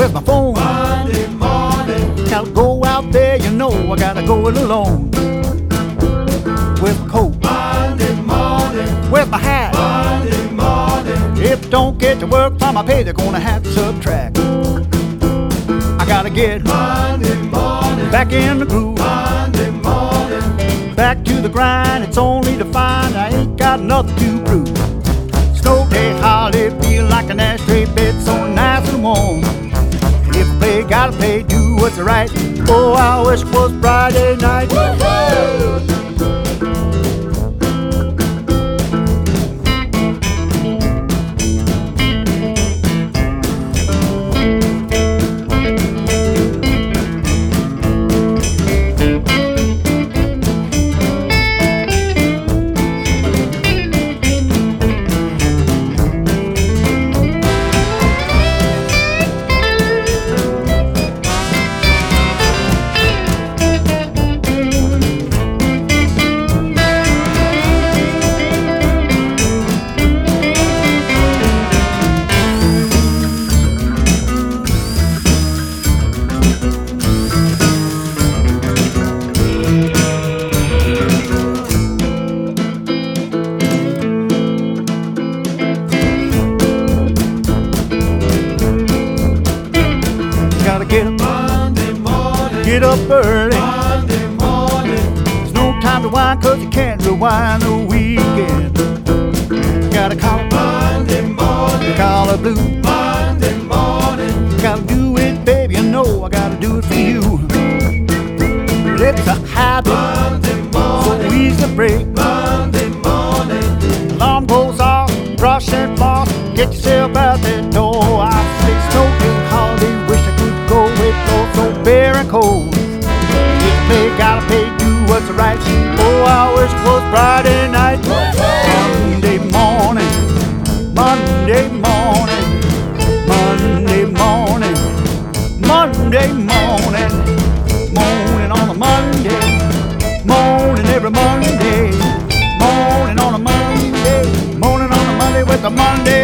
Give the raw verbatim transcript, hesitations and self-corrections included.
Where's my phone? Monday morning. Gotta go out there, you know I gotta go it alone. Where's my coat? Monday morning. Where's my hat? Monday morning. If don't get to work for my pay, they're gonna have to subtract. I gotta get Monday morning. back in the groove, Monday morning. back to the grind. It's only to find I ain't got nothing to prove. Snow day holiday, feel like an ashtray bed, so nice and warm. If I play, gotta play, do what's right. Oh, I wish it was Friday night. Woo-hoo! Gotta get up, Monday morning. get up early. Monday morning. There's no time to whine, cause you can't rewind the weekend. Gotta call Monday morning. collar blue. Monday morning. Gotta do it, baby, you know I gotta do it for you. It's a habit, Monday so morning. easy to break. Monday morning. Alarm goes off, brush and floss, get yourself out that door. I say snow day holiday, wish I could go with no so bare and cold. If they gotta pay, do what's right. Oh, I wish it was Friday night. Monday morning, Monday morning, Monday morning, Monday morning, morning on a Monday, morning every Monday, morning on a Monday, morning on a Monday with a Monday